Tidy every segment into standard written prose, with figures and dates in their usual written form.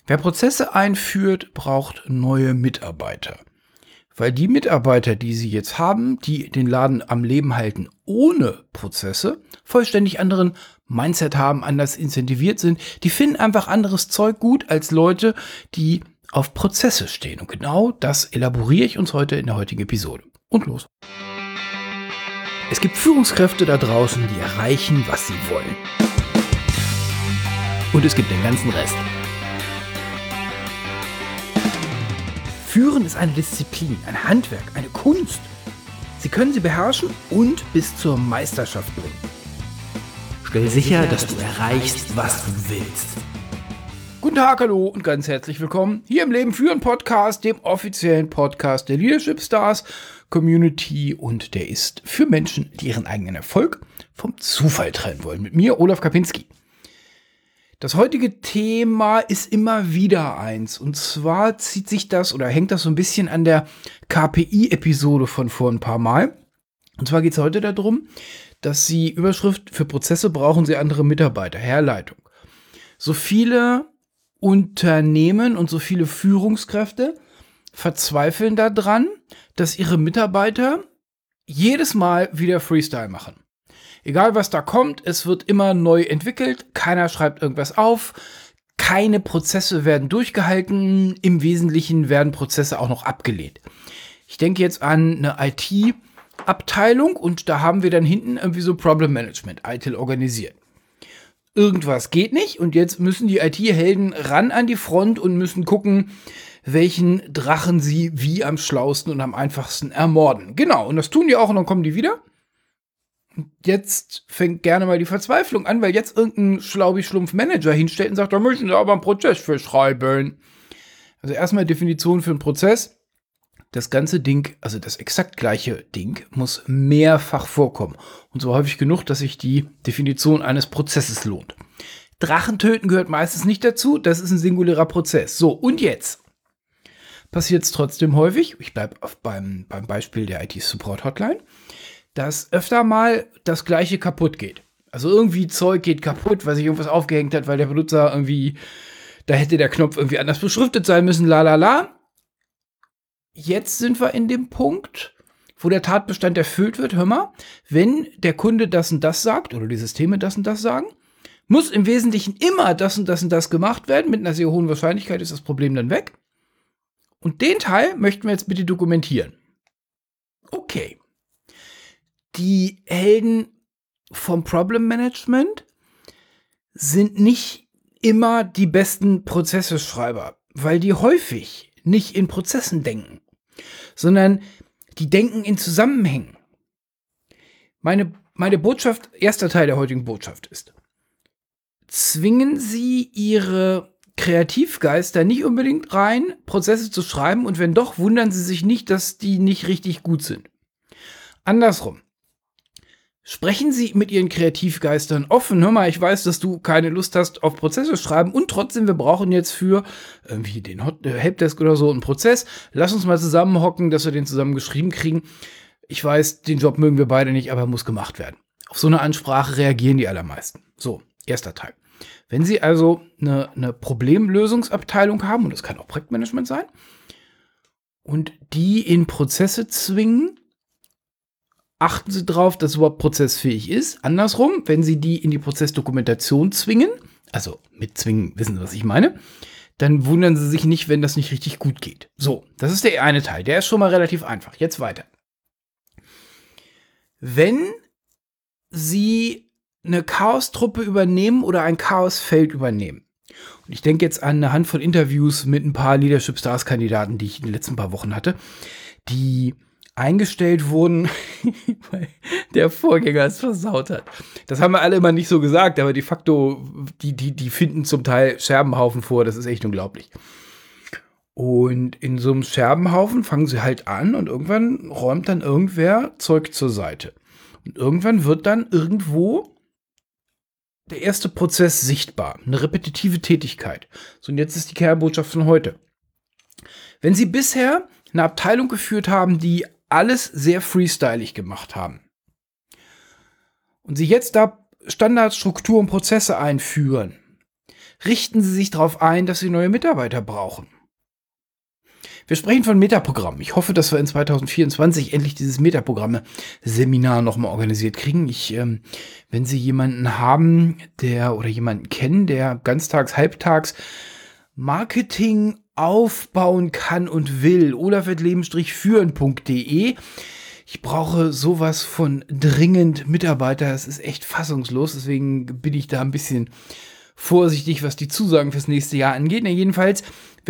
Wer Prozesse einführt, braucht neue Mitarbeiter. Weil die Mitarbeiter, die sie jetzt haben, die den Laden am Leben halten ohne Prozesse, vollständig anderen Mindset haben, anders incentiviert sind, die finden einfach anderes Zeug gut als Leute, die auf Prozesse stehen. Und genau das elaboriere ich uns heute in der heutigen Episode. Und los. Es gibt Führungskräfte da draußen, die erreichen, was sie wollen. Und es gibt den ganzen Rest. Führen ist eine Disziplin, ein Handwerk, eine Kunst. Sie können sie beherrschen und bis zur Meisterschaft bringen. Stell sicher, dass du erreichst, was du willst. Guten Tag, hallo und ganz herzlich willkommen hier im Leben führen Podcast, dem offiziellen Podcast der Leadership Stars Community, und der ist für Menschen, die ihren eigenen Erfolg vom Zufall trennen wollen. Mit mir, Olaf Kapinski. Das heutige Thema ist immer wieder eins, und zwar zieht sich das oder hängt das so ein bisschen an der KPI-Episode von vor ein paar Mal. Und zwar geht es heute darum, dass Sie Überschrift: für Prozesse brauchen Sie andere Mitarbeiter, Herleitung. So viele Unternehmen und so viele Führungskräfte verzweifeln daran, dass ihre Mitarbeiter jedes Mal wieder Freestyle machen. Egal was da kommt, es wird immer neu entwickelt, keiner schreibt irgendwas auf, keine Prozesse werden durchgehalten, im Wesentlichen werden Prozesse auch noch abgelehnt. Ich denke jetzt an eine IT-Abteilung, und da haben wir dann hinten irgendwie so Problem Management, ITIL organisiert. Irgendwas geht nicht, und jetzt müssen die IT-Helden ran an die Front und müssen gucken, welchen Drachen sie wie am schlausten und am einfachsten ermorden. Genau, und das tun die auch, und dann kommen die wieder. Jetzt fängt gerne mal die Verzweiflung an, weil jetzt irgendein Schlaubi-Schlumpf-Manager hinstellt und sagt, da müssen Sie aber einen Prozess für schreiben. Also erstmal Definition für einen Prozess. Das ganze Ding, also das exakt gleiche Ding, muss mehrfach vorkommen. Und so häufig genug, dass sich die Definition eines Prozesses lohnt. Drachen töten gehört meistens nicht dazu, das ist ein singulärer Prozess. So, und jetzt passiert es trotzdem häufig, ich bleibe beim Beispiel der IT-Support-Hotline, dass öfter mal das Gleiche kaputt geht. Also irgendwie Zeug geht kaputt, weil sich irgendwas aufgehängt hat, weil der Benutzer irgendwie, da hätte der Knopf irgendwie anders beschriftet sein müssen, la. Jetzt sind wir in dem Punkt, wo der Tatbestand erfüllt wird. Hör mal, wenn der Kunde das und das sagt oder die Systeme das und das sagen, muss im Wesentlichen immer das und das und das gemacht werden. Mit einer sehr hohen Wahrscheinlichkeit ist das Problem dann weg. Und den Teil möchten wir jetzt bitte dokumentieren. Okay. Die Helden vom Problem Management sind nicht immer die besten Prozesseschreiber, weil die häufig nicht in Prozessen denken, sondern die denken in Zusammenhängen. Meine Botschaft, erster Teil der heutigen Botschaft ist: Zwingen Sie Ihre Kreativgeister nicht unbedingt rein, Prozesse zu schreiben, und wenn doch, wundern Sie sich nicht, dass die nicht richtig gut sind. Andersrum. Sprechen Sie mit Ihren Kreativgeistern offen. Hör mal, ich weiß, dass du keine Lust hast auf Prozesse schreiben, und trotzdem, wir brauchen jetzt für irgendwie den Helpdesk oder so einen Prozess. Lass uns mal zusammenhocken, dass wir den zusammen geschrieben kriegen. Ich weiß, den Job mögen wir beide nicht, aber er muss gemacht werden. Auf so eine Ansprache reagieren die allermeisten. So, erster Teil. Wenn Sie also eine Problemlösungsabteilung haben, und das kann auch Projektmanagement sein, und die in Prozesse zwingen, achten Sie darauf, dass es überhaupt prozessfähig ist. Andersrum, wenn Sie die in die Prozessdokumentation zwingen, also mit zwingen, wissen Sie, was ich meine, dann wundern Sie sich nicht, wenn das nicht richtig gut geht. So, das ist der eine Teil. Der ist schon mal relativ einfach. Jetzt weiter. Wenn Sie eine Chaostruppe übernehmen oder ein Chaosfeld übernehmen, und ich denke jetzt an eine Handvoll Interviews mit ein paar Leadership Stars Kandidaten, die ich in den letzten paar Wochen hatte, die eingestellt wurden, weil der Vorgänger es versaut hat. Das haben wir alle immer nicht so gesagt, aber de facto, die finden zum Teil Scherbenhaufen vor, das ist echt unglaublich. Und in so einem Scherbenhaufen fangen sie halt an, und irgendwann räumt dann irgendwer Zeug zur Seite. Und irgendwann wird dann irgendwo der erste Prozess sichtbar, eine repetitive Tätigkeit. So, und jetzt ist die Kernbotschaft von heute. Wenn Sie bisher eine Abteilung geführt haben, die alles sehr freestylig gemacht haben, und Sie jetzt da Standardstrukturen und Prozesse einführen, richten Sie sich darauf ein, dass Sie neue Mitarbeiter brauchen. Wir sprechen von Metaprogrammen. Ich hoffe, dass wir in 2024 endlich dieses Metaprogramme-Seminar nochmal organisiert kriegen. Wenn Sie jemanden haben, oder jemanden kennen, der ganztags, halbtags Marketing aufbauen kann und will, olaf@leben-führen.de. Ich brauche sowas von dringend Mitarbeiter. Es ist echt fassungslos. Deswegen bin ich da ein bisschen vorsichtig, was die Zusagen fürs nächste Jahr angeht. Jedenfalls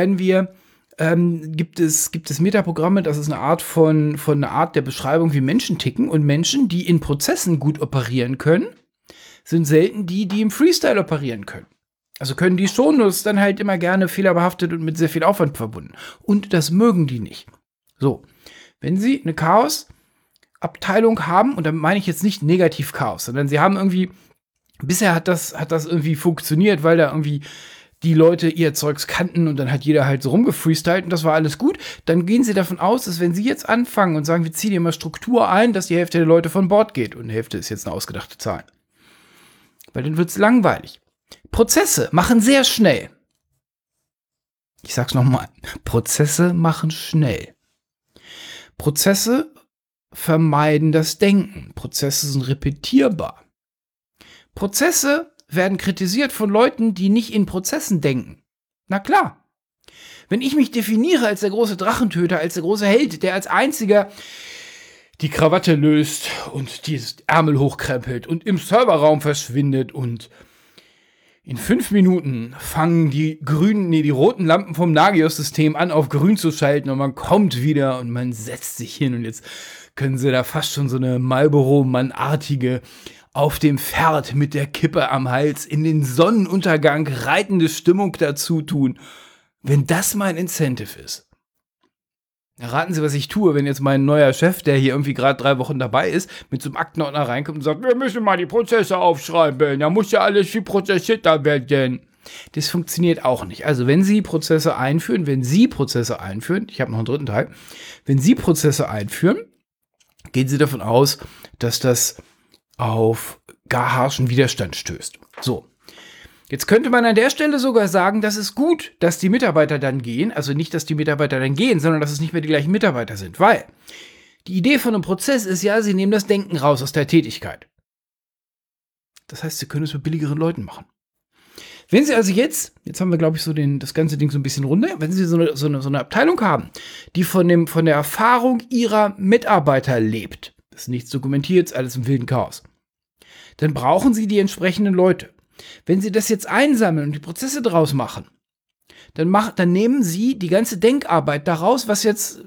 gibt es Metaprogramme. Das ist eine Art der Beschreibung, wie Menschen ticken. Und Menschen, die in Prozessen gut operieren können, sind selten die im Freestyle operieren können. Also können die schon, nur ist dann halt immer gerne fehlerbehaftet und mit sehr viel Aufwand verbunden. Und das mögen die nicht. So, wenn Sie eine Chaos-Abteilung haben, und da meine ich jetzt nicht negativ Chaos, sondern Sie haben irgendwie, bisher hat das irgendwie funktioniert, weil da irgendwie die Leute ihr Zeugs kannten und dann hat jeder halt so rumgefreestylt und das war alles gut, dann gehen Sie davon aus, dass wenn Sie jetzt anfangen und sagen, wir ziehen hier mal Struktur ein, dass die Hälfte der Leute von Bord geht und die Hälfte ist jetzt eine ausgedachte Zahl. Weil dann wird es langweilig. Prozesse machen sehr schnell. Ich sag's nochmal. Prozesse machen schnell. Prozesse vermeiden das Denken. Prozesse sind repetierbar. Prozesse werden kritisiert von Leuten, die nicht in Prozessen denken. Na klar. Wenn ich mich definiere als der große Drachentöter, als der große Held, der als einziger die Krawatte löst und die Ärmel hochkrempelt und im Serverraum verschwindet und in 5 Minuten fangen die roten Lampen vom Nagios-System an, auf grün zu schalten und man kommt wieder und man setzt sich hin und jetzt können sie da fast schon so eine Marlboro-Mann-artige auf dem Pferd mit der Kippe am Hals in den Sonnenuntergang reitende Stimmung dazu tun. Wenn das mein Incentive ist. Raten Sie, was ich tue, wenn jetzt mein neuer Chef, der hier irgendwie gerade 3 Wochen dabei ist, mit so einem Aktenordner reinkommt und sagt, wir müssen mal die Prozesse aufschreiben, da muss ja alles viel prozessierter werden. Das funktioniert auch nicht. Also wenn Sie Prozesse einführen, ich habe noch einen dritten Teil, wenn Sie Prozesse einführen, gehen Sie davon aus, dass das auf gar harschen Widerstand stößt. So. Jetzt könnte man an der Stelle sogar sagen, das ist gut, dass die Mitarbeiter dann gehen. Also nicht, dass die Mitarbeiter dann gehen, sondern dass es nicht mehr die gleichen Mitarbeiter sind. Weil die Idee von einem Prozess ist ja, Sie nehmen das Denken raus aus der Tätigkeit. Das heißt, Sie können es mit billigeren Leuten machen. Wenn Sie also jetzt haben wir, glaube ich, das ganze Ding so ein bisschen runter, wenn Sie so eine Abteilung haben, die von der Erfahrung ihrer Mitarbeiter lebt, das ist nichts dokumentiert, ist alles im wilden Chaos, dann brauchen Sie die entsprechenden Leute. Wenn Sie das jetzt einsammeln und die Prozesse draus machen, dann nehmen Sie die ganze Denkarbeit daraus, was jetzt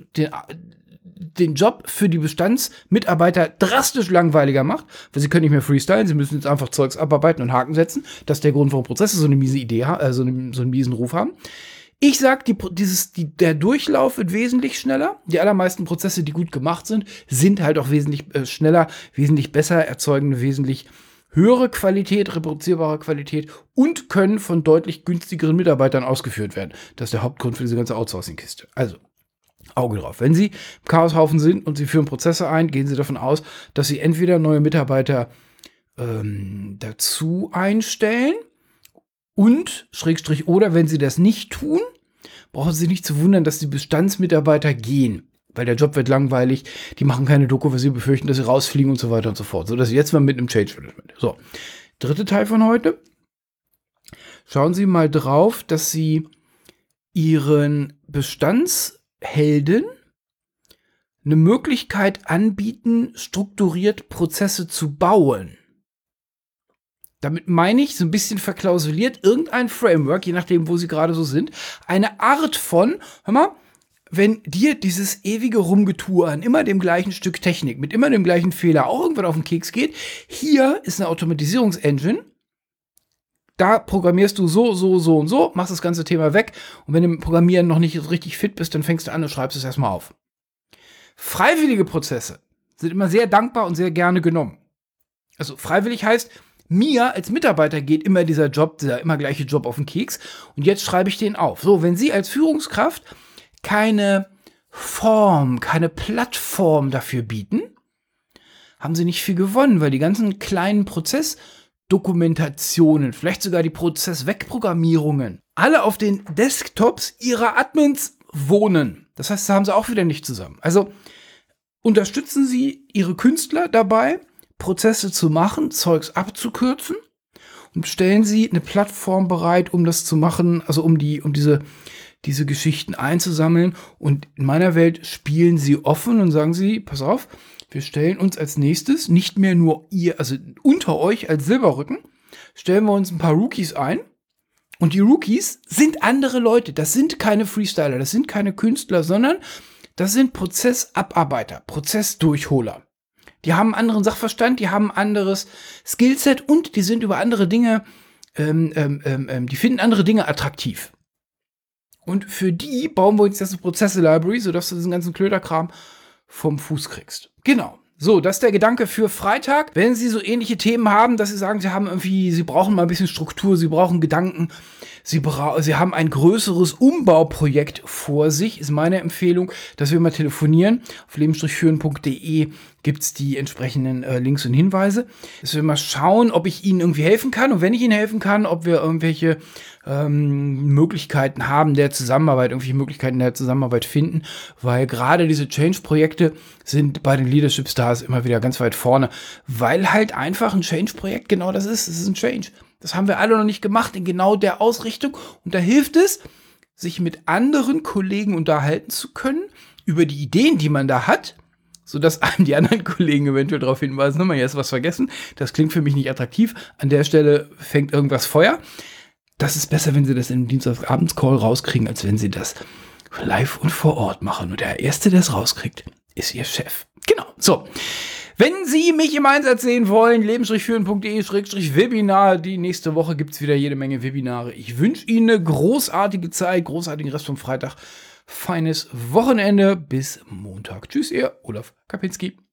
den Job für die Bestandsmitarbeiter drastisch langweiliger macht, weil sie können nicht mehr freestylen, sie müssen jetzt einfach Zeugs abarbeiten und Haken setzen. Das ist der Grund, warum Prozesse so eine miese Idee haben, so einen miesen Ruf haben. Ich sag, der Durchlauf wird wesentlich schneller. Die allermeisten Prozesse, die gut gemacht sind halt auch wesentlich schneller, wesentlich besser, erzeugen eine wesentlich höhere Qualität, reproduzierbare Qualität und können von deutlich günstigeren Mitarbeitern ausgeführt werden. Das ist der Hauptgrund für diese ganze Outsourcing-Kiste. Also, Auge drauf. Wenn Sie im Chaoshaufen sind und Sie führen Prozesse ein, gehen Sie davon aus, dass Sie entweder neue Mitarbeiter dazu einstellen und, oder wenn Sie das nicht tun, brauchen Sie sich nicht zu wundern, dass die Bestandsmitarbeiter gehen. Weil der Job wird langweilig, die machen keine Doku, weil sie befürchten, dass sie rausfliegen und so weiter und so fort. So dass sie jetzt mal mit einem Change Management. So, dritte Teil von heute. Schauen Sie mal drauf, dass Sie Ihren Bestandshelden eine Möglichkeit anbieten, strukturiert Prozesse zu bauen. Damit meine ich, so ein bisschen verklausuliert, irgendein Framework, je nachdem, wo Sie gerade so sind, eine Art von, hör mal, wenn dir dieses ewige Rumgetue an immer dem gleichen Stück Technik, mit immer dem gleichen Fehler auch irgendwann auf den Keks geht, hier ist eine Automatisierungsengine, da programmierst du so und so, machst das ganze Thema weg und wenn du im Programmieren noch nicht richtig fit bist, dann fängst du an und schreibst es erstmal auf. Freiwillige Prozesse sind immer sehr dankbar und sehr gerne genommen. Also freiwillig heißt, mir als Mitarbeiter geht immer dieser immer gleiche Job auf den Keks und jetzt schreibe ich den auf. So, wenn Sie als Führungskraft keine Plattform dafür bieten, haben Sie nicht viel gewonnen, weil die ganzen kleinen Prozessdokumentationen, vielleicht sogar die Prozesswegprogrammierungen, alle auf den Desktops ihrer Admins wohnen. Das heißt, da haben sie auch wieder nicht zusammen. Also unterstützen Sie Ihre Künstler dabei, Prozesse zu machen, Zeugs abzukürzen, und stellen Sie eine Plattform bereit, um das zu machen, also um diese Geschichten einzusammeln. Und in meiner Welt spielen Sie offen und sagen Sie, pass auf, wir stellen uns als nächstes nicht mehr nur also unter euch als Silberrücken, stellen wir uns ein paar Rookies ein. Und die Rookies sind andere Leute. Das sind keine Freestyler, das sind keine Künstler, sondern das sind Prozessabarbeiter, Prozessdurchholer. Die haben einen anderen Sachverstand, die haben ein anderes Skillset und die sind über andere Dinge, die finden andere Dinge attraktiv. Und für die bauen wir uns jetzt eine Prozesse-Library, sodass du diesen ganzen Klöderkram vom Fuß kriegst. Genau. So, das ist der Gedanke für Freitag. Wenn Sie so ähnliche Themen haben, dass Sie sagen, Sie brauchen mal ein bisschen Struktur, Sie brauchen Gedanken, Sie haben ein größeres Umbauprojekt vor sich, ist meine Empfehlung, dass wir mal telefonieren. Auf leben-führen.de gibt es die entsprechenden Links und Hinweise. Dass wir mal schauen, ob ich Ihnen irgendwie helfen kann. Und wenn ich Ihnen helfen kann, ob wir irgendwelche Möglichkeiten haben der Zusammenarbeit, irgendwelche Möglichkeiten der Zusammenarbeit finden, weil gerade diese Change-Projekte sind bei den Leadership Stars immer wieder ganz weit vorne, weil halt einfach ein Change-Projekt genau das ist. Es ist ein Change. Das haben wir alle noch nicht gemacht in genau der Ausrichtung. Und da hilft es, sich mit anderen Kollegen unterhalten zu können über die Ideen, die man da hat, sodass einem die anderen Kollegen eventuell darauf hinweisen, hier ist was vergessen, das klingt für mich nicht attraktiv, an der Stelle fängt irgendwas Feuer. Das ist besser, wenn Sie das im Dienstagabends-Call rauskriegen, als wenn Sie das live und vor Ort machen. Und der Erste, der es rauskriegt, ist Ihr Chef. Genau. So. Wenn Sie mich im Einsatz sehen wollen, leben-führen.de/Webinar. Die nächste Woche gibt es wieder jede Menge Webinare. Ich wünsche Ihnen eine großartige Zeit, großartigen Rest vom Freitag. Feines Wochenende. Bis Montag. Tschüss, Ihr Olaf Kapinski.